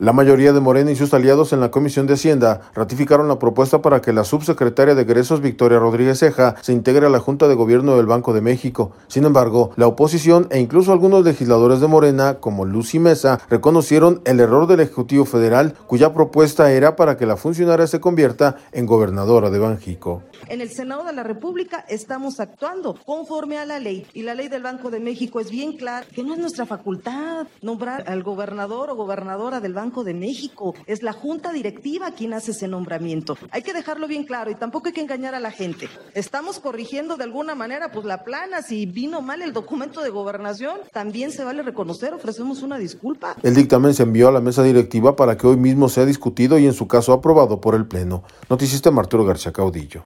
La mayoría de Morena y sus aliados en la Comisión de Hacienda ratificaron la propuesta para que la subsecretaria de Egresos, Victoria Rodríguez Ceja, se integre a la Junta de Gobierno del Banco de México. Sin embargo, la oposición e incluso algunos legisladores de Morena, como Lucy Mesa, reconocieron el error del Ejecutivo Federal, cuya propuesta era para que la funcionaria se convierta en gobernadora de Banjico. En el Senado de la República estamos actuando conforme a la ley, y la ley del Banco de México es bien clara que no es nuestra facultad nombrar al gobernador o gobernadora del Banco de México, es la Junta Directiva quien hace ese nombramiento. Hay que dejarlo bien claro y tampoco hay que engañar a la gente. Estamos corrigiendo de alguna manera pues la plana, si vino mal el documento de gobernación, también se vale reconocer, ofrecemos una disculpa. El dictamen se envió a la mesa directiva para que hoy mismo sea discutido y en su caso aprobado por el Pleno. Noticista Arturo García Caudillo.